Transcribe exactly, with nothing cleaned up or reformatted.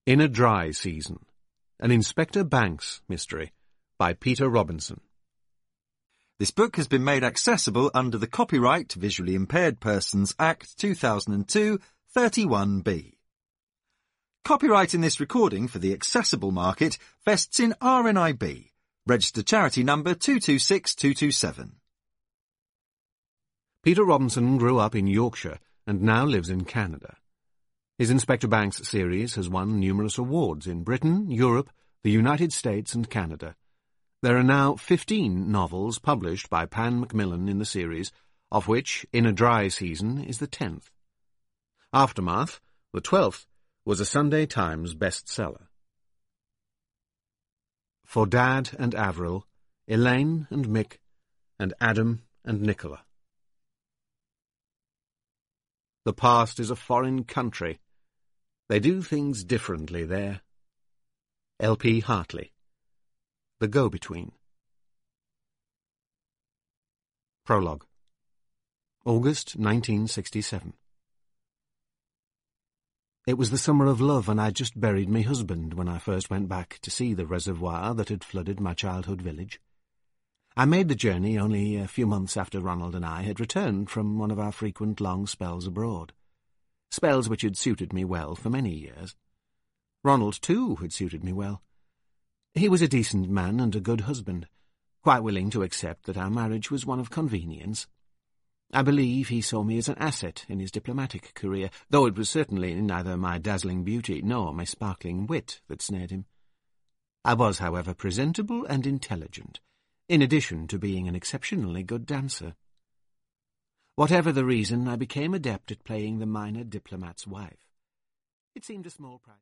In a Dry Season, an Inspector Banks mystery by Peter Robinson. This book has been made accessible under the Copyright Visually Impaired Persons Act two thousand two, thirty-one B. Copyright in this recording for the accessible market vests in R N I B, registered charity number two two six two two seven. Peter Robinson grew up in Yorkshire and now lives in Canada. His Inspector Banks series has won numerous awards in Britain, Europe, the United States and Canada. There are now fifteen novels published by Pan Macmillan in the series, of which In a Dry Season is the tenth. Aftermath, the twelfth, was a Sunday Times bestseller. For Dad and Avril, Elaine and Mick, and Adam and Nicola. The past is a foreign country. They do things differently there. L P Hartley. The Go-Between. Prologue. August nineteen sixty-seven. It was the summer of love, and I'd just buried me husband when I first went back to see the reservoir that had flooded my childhood village. I made the journey only a few months after Ronald and I had returned from one of our frequent long spells abroad. Spells which had suited me well for many years. Ronald, too, had suited me well. He was a decent man and a good husband, quite willing to accept that our marriage was one of convenience. I believe he saw me as an asset in his diplomatic career, though it was certainly neither my dazzling beauty nor my sparkling wit that snared him. I was, however, presentable and intelligent, in addition to being an exceptionally good dancer. Whatever the reason, I became adept at playing the minor diplomat's wife. It seemed a small price.